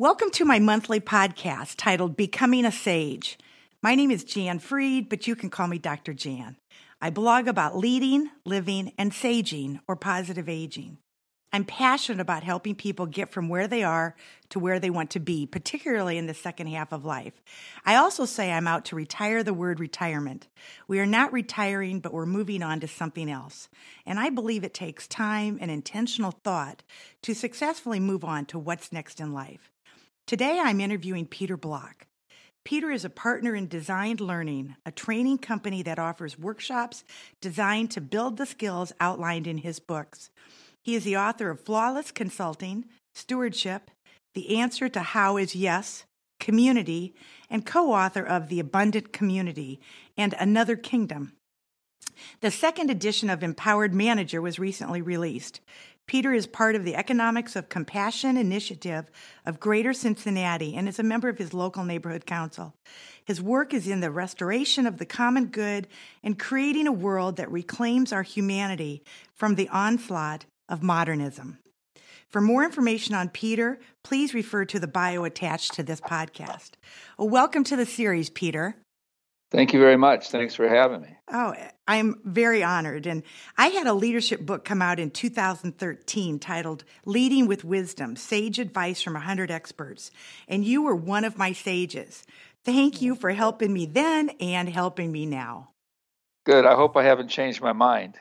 Welcome to my monthly podcast titled Becoming a Sage. My name is Jan Freed, but you can call me Dr. Jan. I blog about leading, living, and saging, or positive aging. I'm passionate about helping people get from where they are to where they want to be, particularly in the second half of life. I also say I'm out to retire the word retirement. We are not retiring, but we're moving on to something else. And I believe it takes time and intentional thought to successfully move on to what's next in life. Today, I'm interviewing Peter Block. Peter is a partner in Designed Learning, a training company that offers workshops designed to build the skills outlined in his books. He is the author of Flawless Consulting, Stewardship, The Answer to How is Yes, Community, and co-author of The Abundant Community and Another Kingdom. The second edition of Empowered Manager was recently released. Peter is part of the Economics of Compassion initiative of Greater Cincinnati and is a member of his local neighborhood council. His work is in the restoration of the common good and creating a world that reclaims our humanity from the onslaught of modernism. For more information on Peter, please refer to the bio attached to this podcast. Well, welcome to the series, Peter. Thank you very much. Thanks for having me. Oh, I'm very honored. And I had a leadership book come out in 2013 titled Leading with Wisdom, Sage Advice from 100 Experts. And you were one of my sages. Thank you for helping me then and helping me now. Good. I hope I haven't changed my mind.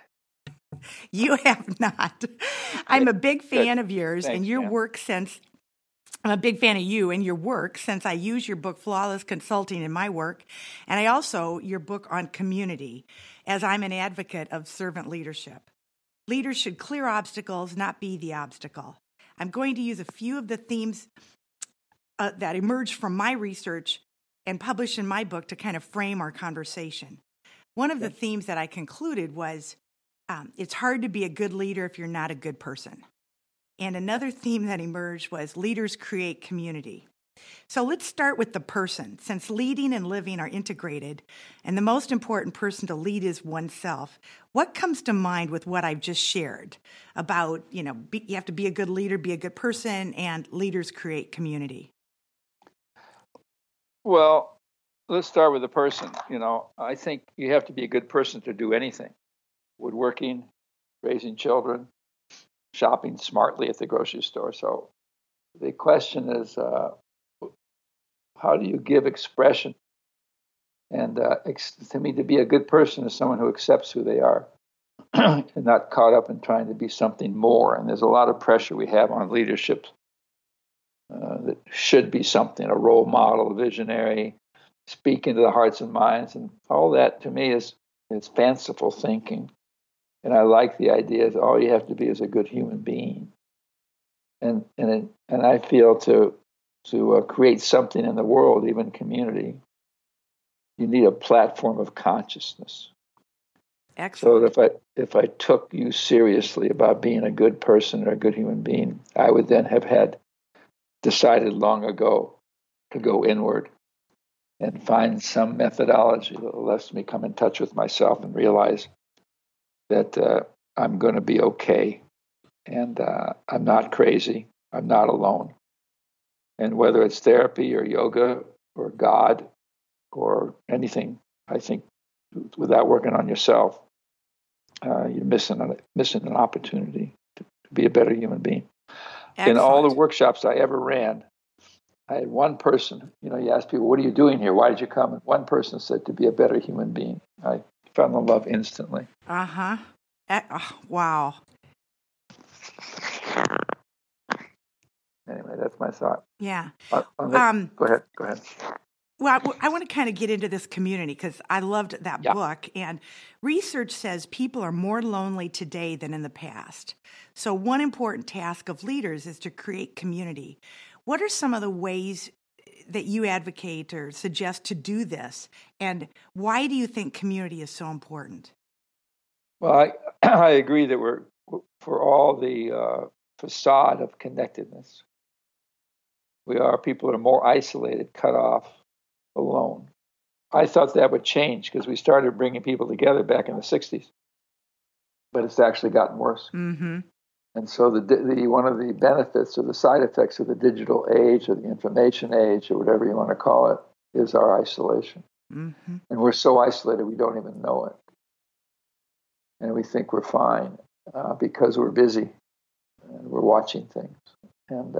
You have not. I'm a big fan of yours and your work since... I'm a big fan of you and your work since I use your book, Flawless Consulting, in my work, and I also your book on community, as I'm an advocate of servant leadership. Leaders should clear obstacles, not be the obstacle. I'm going to use a few of the themes that emerged from my research and published in my book to kind of frame our conversation. One of the themes that I concluded was, it's hard to be a good leader if you're not a good person. And another theme that emerged was leaders create community. So let's start with the person, since leading and living are integrated, and the most important person to lead is oneself. What comes to mind with what I've just shared about, you have to be a good leader, be a good person, and leaders create community? Well, let's start with the person. I think you have to be a good person to do anything. Woodworking, raising children, shopping smartly at the grocery store. So the question is, how do you give expression? And to me, to be a good person is someone who accepts who they are and not caught up in trying to be something more. And there's a lot of pressure we have on leadership that should be something, a role model, a visionary, speak into the hearts and minds. And all that, to me, is fanciful thinking. And I like the idea that all you have to be is a good human being. And I feel to create something in the world, even community, you need a platform of consciousness. Excellent. So if I took you seriously about being a good person or a good human being, I would then have had decided long ago to go inward and find some methodology that lets me come in touch with myself and realize that I'm going to be okay, and I'm not crazy. I'm not alone. And whether it's therapy or yoga or God or anything, I think without working on yourself, you're missing an opportunity to be a better human being. Excellent. In all the workshops I ever ran, I had one person, you ask people, what are you doing here? Why did you come? And one person said, to be a better human being. I fell in love instantly. Uh-huh. Wow. Anyway, that's my thought. Yeah. Go ahead. Well, I want to kind of get into this community because I loved that book. And research says people are more lonely today than in the past. So one important task of leaders is to create community. What are some of the ways that you advocate or suggest to do this? And why do you think community is so important? Well, I agree that we're, for all the facade of connectedness, people are more isolated, cut off, alone. I thought that would change because we started bringing people together back in the 60s, but it's actually gotten worse. Mm-hmm. And so the one of the benefits or the side effects of the digital age or the information age or whatever you want to call it is our isolation. Mm-hmm. And we're so isolated we don't even know it. And we think we're fine because we're busy and we're watching things. And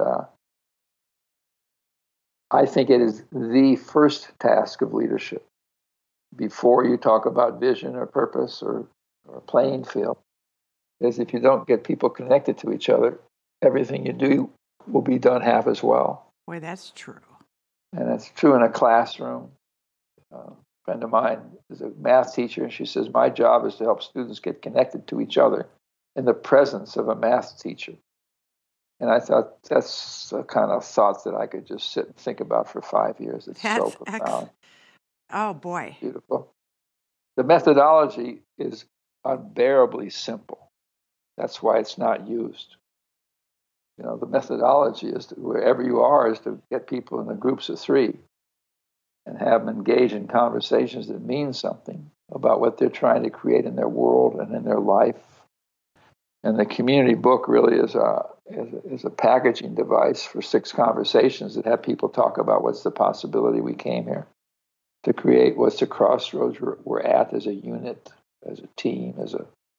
I think it is the first task of leadership before you talk about vision or purpose or playing field, is if you don't get people connected to each other, everything you do will be done half as well. Boy, that's true. And it's true in a classroom. A friend of mine is a math teacher, and she says, my job is to help students get connected to each other in the presence of a math teacher. And I thought that's a kind of thought that I could just sit and think about for 5 years. It's so profound. Oh, boy. Beautiful. The methodology is unbearably simple. That's why it's not used. You know, the methodology is to, wherever you are, is to get people in the groups of 3 and have them engage in conversations that mean something about what they're trying to create in their world and in their life. And the community book really is a packaging device for 6 conversations that have people talk about what's the possibility we came here to create, what's the crossroads we're at as a unit, as a team, as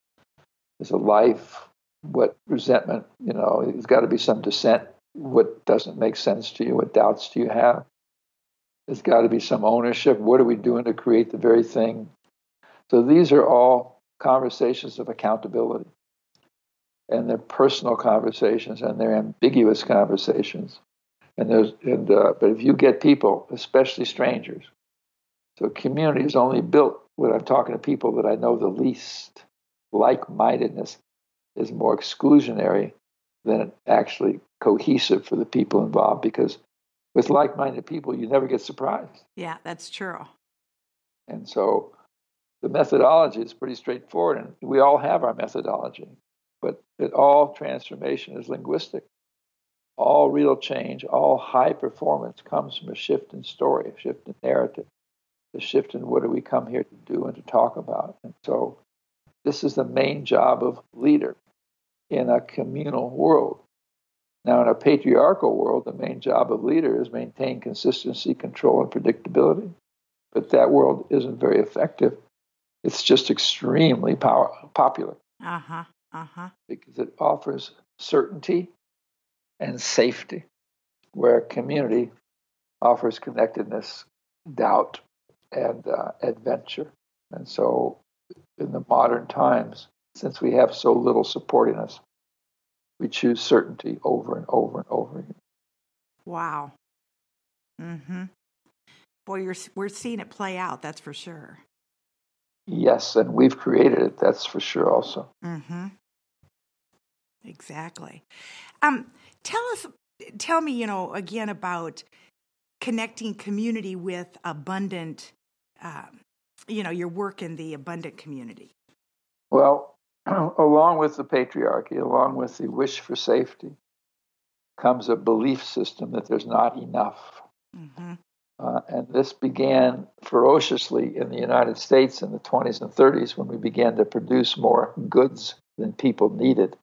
a life, what resentment, you know, there's got to be some dissent. What doesn't make sense to you? What doubts do you have? There's got to be some ownership. What are we doing to create the very thing? So these are all conversations of accountability. And they're personal conversations and they're ambiguous conversations. But if you get people, especially strangers, so community is only built when I'm talking to people that I know the least. Like-mindedness is more exclusionary than actually cohesive for the people involved, because with like-minded people, you never get surprised. Yeah, that's true. And so the methodology is pretty straightforward, and we all have our methodology, but all transformation is linguistic. All real change, all high performance comes from a shift in story, a shift in narrative, a shift in what do we come here to do and to talk about. And so this is the main job of leader in a communal world. Now, in a patriarchal world, the main job of leader is maintain consistency, control, and predictability. But that world isn't very effective. It's just extremely popular. Because it offers certainty and safety, where community offers connectedness, doubt, and adventure. And so in the modern times, since we have so little supporting us, we choose certainty over and over and over again. Wow. Mm-hmm. Boy, we're seeing it play out, that's for sure. Yes, and we've created it, that's for sure also. Mm-hmm. Exactly. Tell me, again about connecting community with abundant, your work in the abundant community. Well, along with the patriarchy, along with the wish for safety, comes a belief system that there's not enough. Mm-hmm. And this began ferociously in the United States in the 20s and 30s when we began to produce more goods than people needed.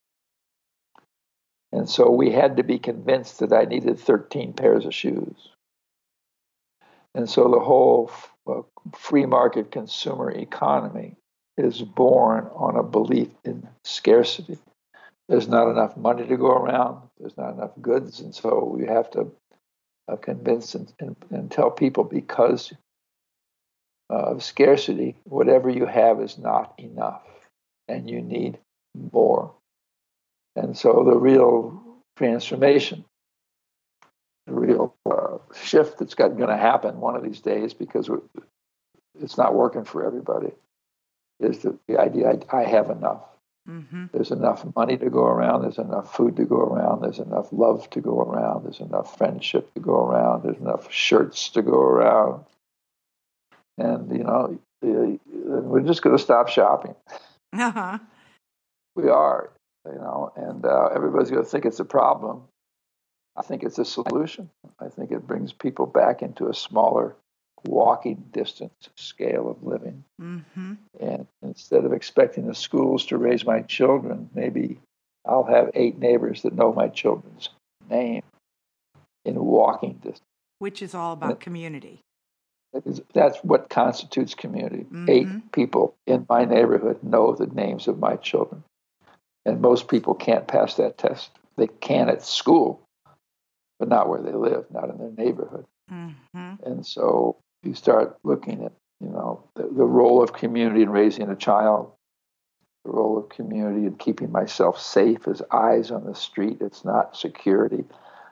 And so we had to be convinced that I needed 13 pairs of shoes. And so the whole free market consumer economy is born on a belief in scarcity. There's not enough money to go around. There's not enough goods. And so we have to convince and tell people, because of scarcity, whatever you have is not enough and you need more. And so the real transformation, the real shift that's going to happen one of these days, because it's not working for everybody, is the idea I have enough. Mm-hmm. There's enough money to go around. There's enough food to go around. There's enough love to go around. There's enough friendship to go around. There's enough shirts to go around. And, we're just going to stop shopping. Uh-huh. We are, and everybody's going to think it's a problem. I think it's a solution. I think it brings people back into a smaller walking distance scale of living. Mm-hmm. And instead of expecting the schools to raise my children, maybe I'll have 8 neighbors that know my children's name in walking distance. Which is all about community. That's what constitutes community. Mm-hmm. 8 people in my neighborhood know the names of my children. And most people can't pass that test. They can at school, but not where they live, not in their neighborhood. Mm-hmm. And so you start looking at, the role of community in raising a child, the role of community in keeping myself safe as eyes on the street. It's not security.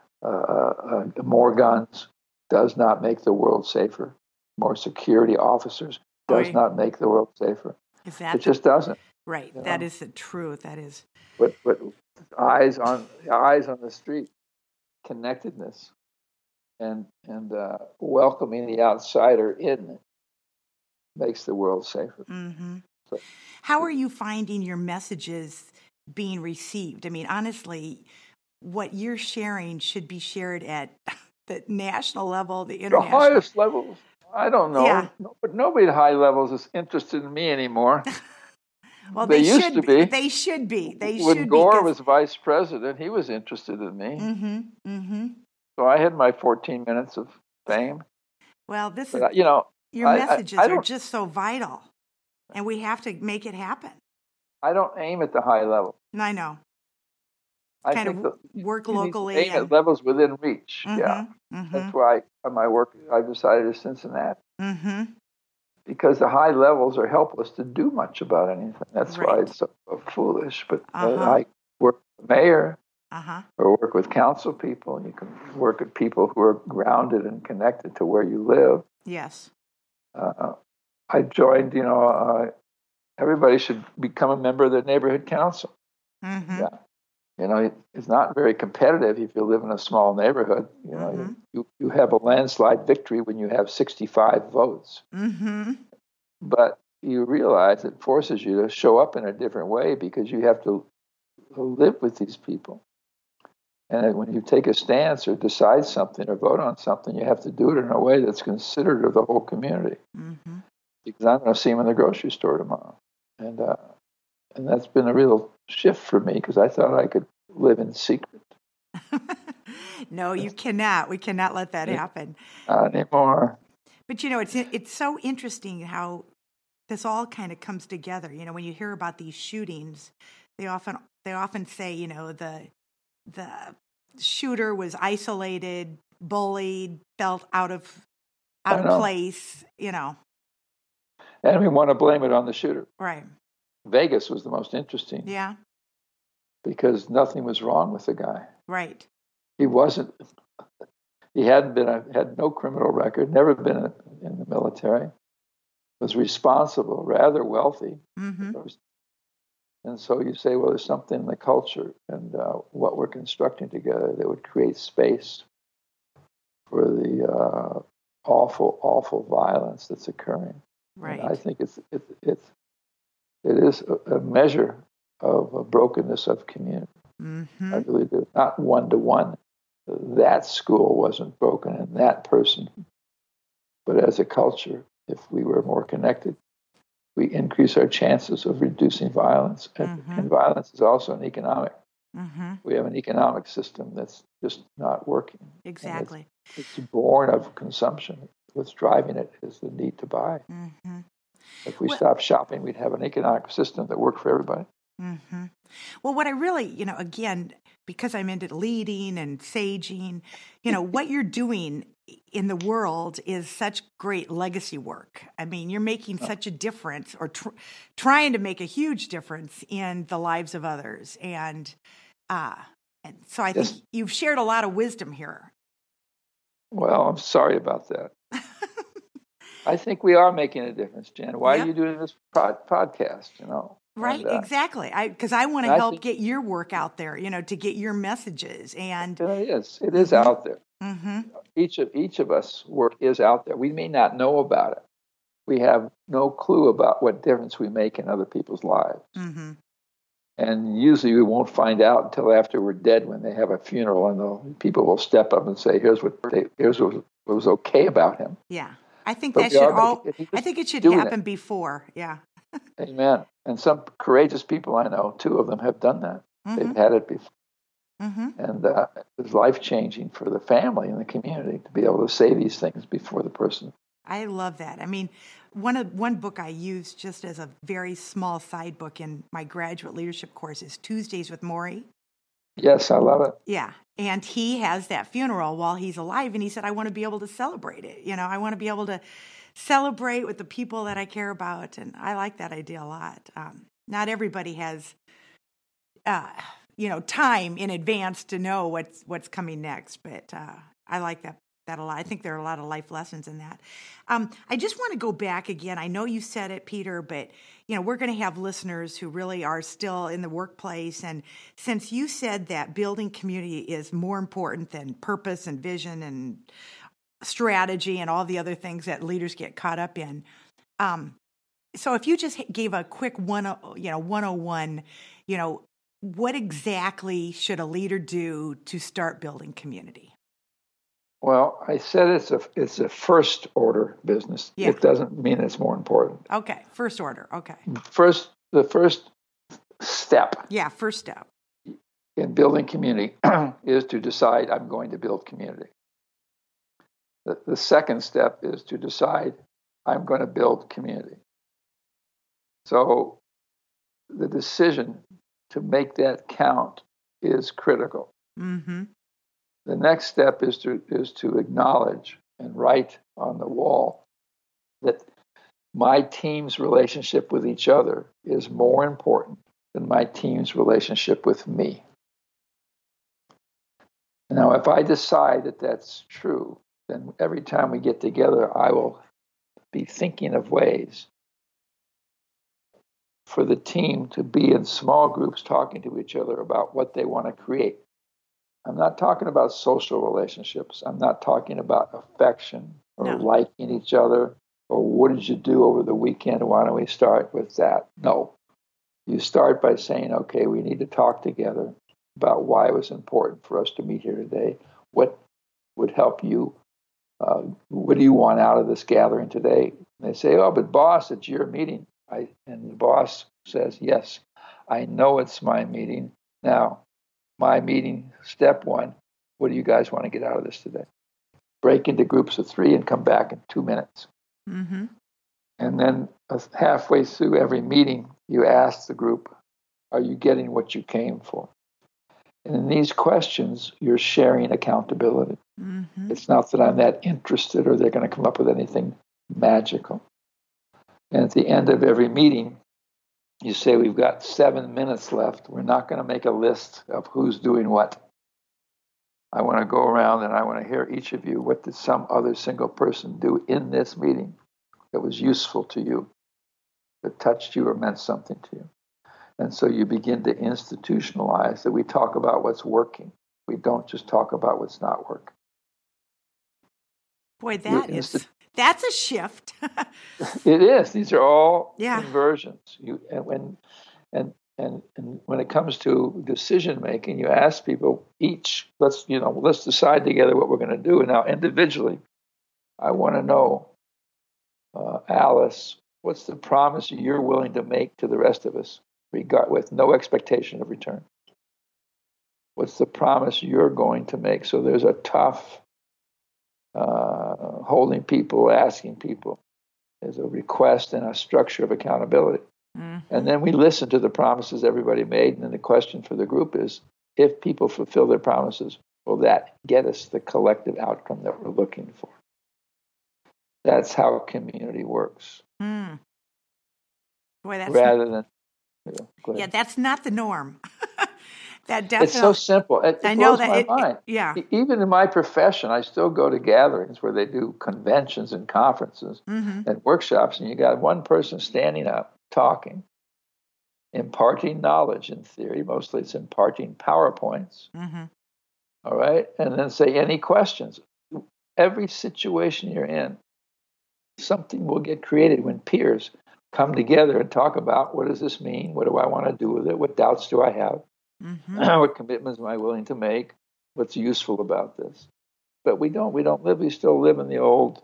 More guns does not make the world safer. More security officers does not make the world safer. It just doesn't. Right. That is the truth. That is. But eyes on the street, connectedness, and welcoming the outsider in makes the world safer. Mm-hmm. So, how are you finding your messages being received? I mean, honestly, what you're sharing should be shared at the national level, the international. The highest levels. I don't know. Yeah. But nobody at high levels is interested in me anymore. Well, they used to be. They should be. When Gore was vice president, he was interested in me. Mm-hmm. Mm-hmm. So I had my 14 minutes of fame. Well, your messages are just so vital, and we have to make it happen. I don't aim at the high level. I know. I kind think of work locally. Aim at levels within reach. Mm-hmm. Yeah. Mm-hmm. That's why my work, I've decided, is Cincinnati. Mm-hmm. Because the high levels are helpless to do much about anything. That's right. why it's so foolish. But I work with the mayor, or work with council people. You can work with people who are grounded and connected to where you live. Yes. I joined, everybody should become a member of the neighborhood council. Mm-hmm. Yeah. It's not very competitive if you live in a small neighborhood. You have a landslide victory when you have 65 votes. Mm-hmm. But you realize it forces you to show up in a different way because you have to live with these people. And when you take a stance or decide something or vote on something, you have to do it in a way that's considerate of the whole community. Mm-hmm. Because I'm going to see them in the grocery store tomorrow. And that's been a real shift for me because I thought I could live in secret. No, you cannot. We cannot let that happen. Not anymore. But, it's so interesting how this all kind of comes together. When you hear about these shootings, they often say, the shooter was isolated, bullied, felt out of place, And we want to blame it on the shooter. Right. Vegas was the most interesting. Yeah. Because nothing was wrong with the guy. Right. He had no criminal record, never been in the military, was responsible, rather wealthy. Mm-hmm. And so you say, well, there's something in the culture and what we're constructing together that would create space for the awful, awful violence that's occurring. Right. And I think it is a measure of a brokenness of community. Mm-hmm. I really do. Not one-to-one. That school wasn't broken and that person. But as a culture, if we were more connected, we increase our chances of reducing violence. And violence is also an economic. Mm-hmm. We have an economic system that's just not working. Exactly. It's born of consumption. What's driving it is the need to buy. Mm-hmm. If we stop shopping, we'd have an economic system that worked for everybody. Mm-hmm. Well, what I really, again, because I'm into leading and saging, what you're doing in the world is such great legacy work. I mean, you're making such a difference or trying to make a huge difference in the lives of others. And so I think you've shared a lot of wisdom here. Well, I'm sorry about that. I think we are making a difference, Jan. Why are you doing this podcast, Right, and, exactly. Because I want to help get your work out there, to get your messages. And it is out there. Mm-hmm. Each of us work is out there. We may not know about it. We have no clue about what difference we make in other people's lives. Mm-hmm. And usually we won't find out until after we're dead when they have a funeral and the people will step up and say, here's what was okay about him. Yeah. I think it should happen before. Yeah. Amen. And some courageous people I know, 2 of them have done that. They've had it before. Mm-hmm. And it was life-changing for the family and the community to be able to say these things before the person. I love that. I mean, one book I use just as a very small side book in my graduate leadership course is Tuesdays with Morrie. Yes, I love it. Yeah. And he has that funeral while he's alive. And he said, I want to be able to celebrate it. You know, I want to be able to celebrate with the people that I care about. And I like that idea a lot. Not everybody has, time in advance to know what's coming next. But I like that a lot. I think there are a lot of life lessons in that. I just want to go back again. I know you said it, Peter, but we're going to have listeners who really are still in the workplace. And since you said that building community is more important than purpose and vision and strategy and all the other things that leaders get caught up in, so if you just gave a quick 101, what exactly should a leader do to start building community? Well, I said it's a first order business. Yeah. It doesn't mean it's more important. Okay, first order. Okay. The first step. Yeah, first step in building community is to decide I'm going to build community. The second step is to decide I'm going to build community. So the decision to make that count is critical. Mm-hmm. The next step is to acknowledge and write on the wall that my team's relationship with each other is more important than my team's relationship with me. Now, if I decide that that's true, then every time we get together, I will be thinking of ways for the team to be in small groups talking to each other about what they want to create. I'm not talking about social relationships. I'm not talking about affection or liking each other or what did you do over the weekend? Why don't we start with that? No. You start by saying, okay, we need to talk together about why it was important for us to meet here today. What would help you? What do you want out of this gathering today? And they say, oh, but boss, it's your meeting. And the boss says, yes, I know it's my meeting. Now, my meeting, step one, what do you guys want to get out of this today? Break into groups of 3 and come back in 2 minutes. Mm-hmm. And then halfway through every meeting, you ask the group, are you getting what you came for? And in these questions, you're sharing accountability. Mm-hmm. It's not that I'm that interested or they're going to come up with anything magical. And at the end of every meeting, you say, we've got 7 minutes left. We're not going to make a list of who's doing what. I want to go around and I want to hear each of you, what did some other single person do in this meeting that was useful to you, that touched you or meant something to you? And so you begin to institutionalize that we talk about what's working. We don't just talk about what's not working. Boy, that's a shift. It is. These are all inversions. And when it comes to decision making, you ask people each, let's decide together what we're going to do. And now individually, I want to know, Alice, what's the promise you're willing to make to the rest of us, with no expectation of return? What's the promise you're going to make? So there's a tough holding people, asking people. There's a request and a structure of accountability. Mm-hmm. And then we listen to the promises everybody made. And then the question for the group is, if people fulfill their promises, will that get us the collective outcome that we're looking for? That's how community works. Mm. Boy, that's that's not the norm. That definitely. It's so simple. It blows my mind. Even in my profession, I still go to gatherings where they do conventions and conferences and workshops, and you got one person standing up, talking, imparting knowledge in theory. Mostly it's imparting PowerPoints. Mm-hmm. All right? And then say, any questions? Every situation you're in, something will get created when peers come together and talk about, what does this mean? What do I want to do with it? What doubts do I have? Mm-hmm. What commitments am I willing to make? What's useful about this? But we still live in the old,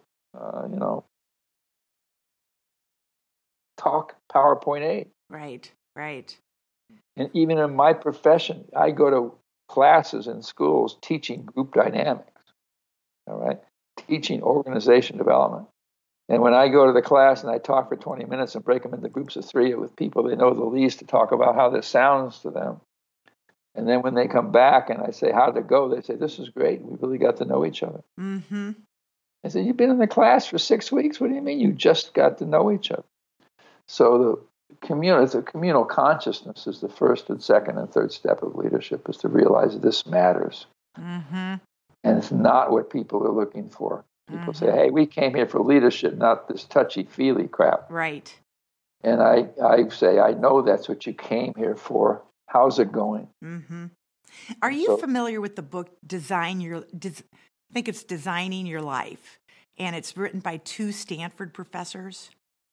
talk PowerPoint aid. Right. And even in my profession, I go to classes in schools teaching group dynamics, all right, teaching organization development. And when I go to the class and I talk for 20 minutes and break them into groups of 3 with people they know the least to talk about how this sounds to them. And then when they come back and I say, how'd it go? They say, this is great. We really got to know each other. Mm-hmm. I said, you've been in the class for 6 weeks? What do you mean you just got to know each other? So the communal consciousness is the first and second and third step of leadership, is to realize that this matters. Mm-hmm. And it's not what people are looking for. People Mm-hmm. say, hey, we came here for leadership, not this touchy-feely crap. Right. And I say, I know that's what you came here for. How's it going? Mm-hmm. Are you familiar with the book I think it's Designing Your Life, and it's written by 2 Stanford professors?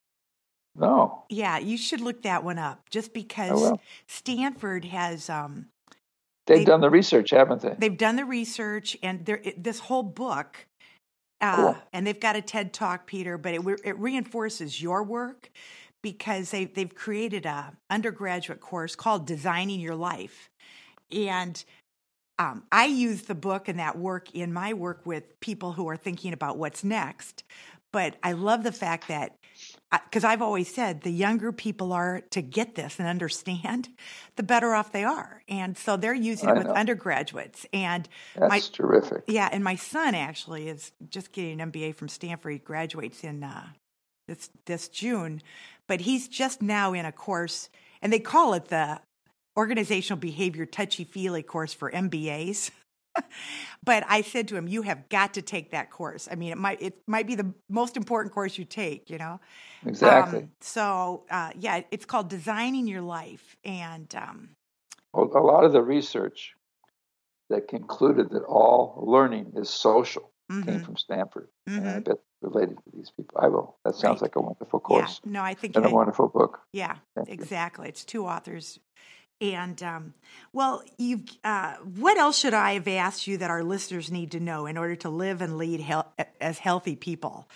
No. Yeah, you should look that one up, just because Stanford has... They've done the research, haven't they? They've done the research, and this whole book, Cool. and they've got a TED Talk, Peter, but it reinforces your work, because they've created a undergraduate course called Designing Your Life. And I use the book and that work in my work with people who are thinking about what's next. But I love the fact that, because I've always said, the younger people are to get this and understand, the better off they are. And so they're using it with undergraduates. And that's terrific. Yeah, and my son actually is just getting an MBA from Stanford. He graduates in this June. But he's just now in a course, and they call it the Organizational Behavior Touchy-Feely course for MBAs. But I said to him, you have got to take that course. I mean, it might be the most important course you take, you know? Exactly. Yeah, it's called Designing Your Life. And well, a lot of the research that concluded that all learning is social came from Stanford. And I bet related to these people. I will. That sounds like a wonderful course. Yeah, no, I think... And a wonderful book. Yeah, exactly. It's 2 authors. And, well, what else should I have asked you that our listeners need to know in order to live and lead as healthy people?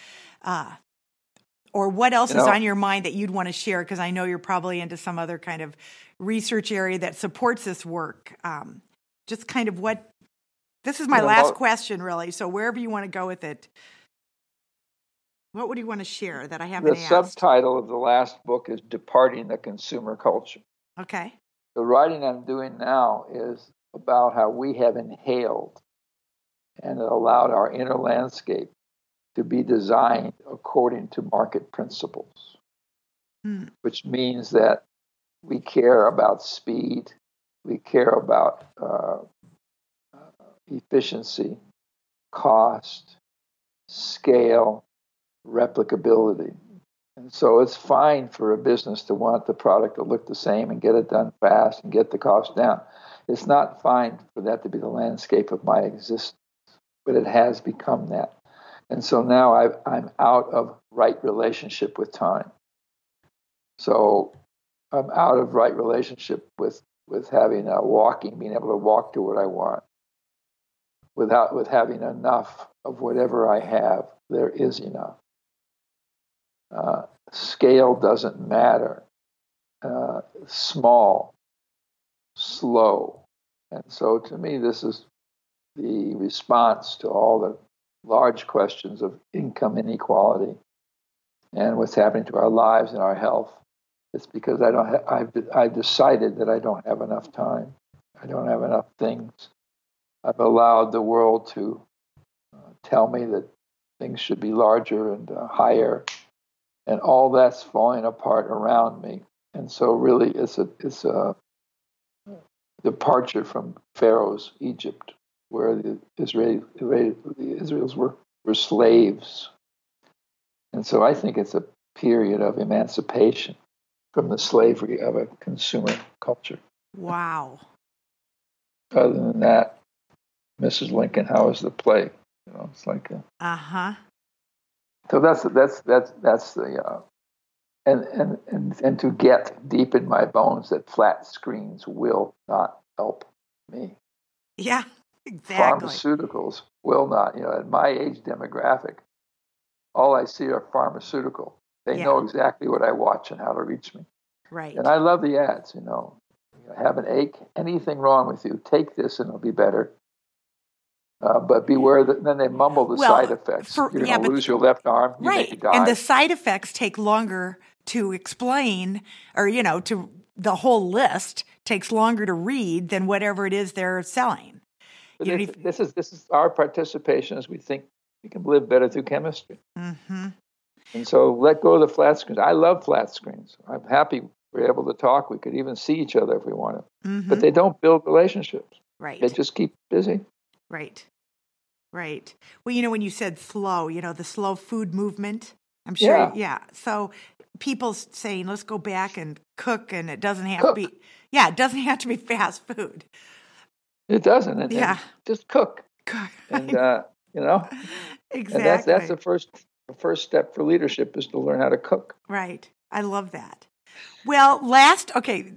Or what else is on your mind that you'd want to share? Because I know you're probably into some other kind of research area that supports this work. Just kind of this is my last question, really. So wherever you want to go with it, what would you want to share that I haven't asked? The subtitle of the last book is Departing the Consumer Culture. Okay. The writing I'm doing now is about how we have inhaled and allowed our inner landscape to be designed according to market principles, which means that we care about speed, we care about efficiency, cost, scale, replicability. And so it's fine for a business to want the product to look the same and get it done fast and get the cost down. It's not fine for that to be the landscape of my existence, but it has become that. And so now I'm out of right relationship with time. So I'm out of right relationship with having being able to walk to what I want, with having enough of whatever I have. There is enough. Scale doesn't matter. Small, slow. And so to me, this is the response to all the large questions of income inequality and what's happening to our lives and our health. It's because I've decided that I don't have enough time. I don't have enough things. I've allowed the world to tell me that things should be larger and higher, and all that's falling apart around me. And so really it's a departure from Pharaoh's Egypt, where the Israels were slaves. And so I think it's a period of emancipation from the slavery of a consumer culture. Wow. Other than that, Mrs. Lincoln, how is the play? You know, it's like So that's the and to get deep in my bones that flat screens will not help me. Yeah, exactly. Pharmaceuticals will not. You know, at my age demographic, all I see are pharmaceutical. They know exactly what I watch and how to reach me. Right. And I love the ads. You know, have an ache, anything wrong with you, take this and it'll be better. But beware that then they mumble the side effects. You're going to lose your left arm. You may die. And the side effects take longer to explain, or, to the whole list takes longer to read than whatever it is they're selling. This is our participation as we think we can live better through chemistry. Mm-hmm. And so let go of the flat screens. I love flat screens. I'm happy we're able to talk. We could even see each other if we wanted. Mm-hmm. But they don't build relationships. Right. They just keep busy. Right. Well, when you said slow, the slow food movement, I'm sure. Yeah. So people saying, let's go back and cook, and it doesn't have to be, it doesn't have to be fast food. It doesn't. And just cook. And, Exactly. And that's the first step for leadership is to learn how to cook. Right. I love that. Well, last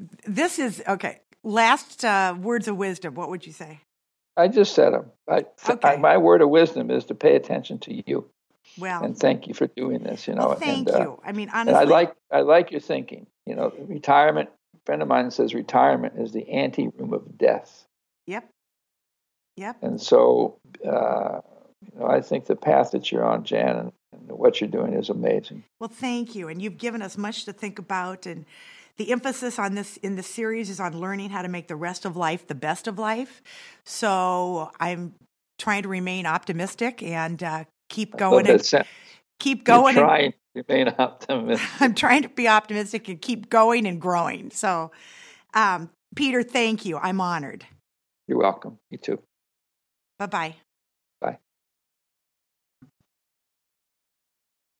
words of wisdom. What would you say? I just said them. My word of wisdom is to pay attention to you. Well, and thank you for doing this. Thank you. I mean, honestly, and I like your thinking. Retirement. A friend of mine says retirement is the anteroom of death. Yep. And so, I think the path that you're on, Jan, and what you're doing is amazing. Well, thank you. And you've given us much to think about. And the emphasis on this in the series is on learning how to make the rest of life the best of life. So I'm trying to remain optimistic and keep going. Keep going. You're trying to remain optimistic. I'm trying to be optimistic and keep going and growing. So, Peter, thank you. I'm honored. You're welcome. You too. Bye-bye.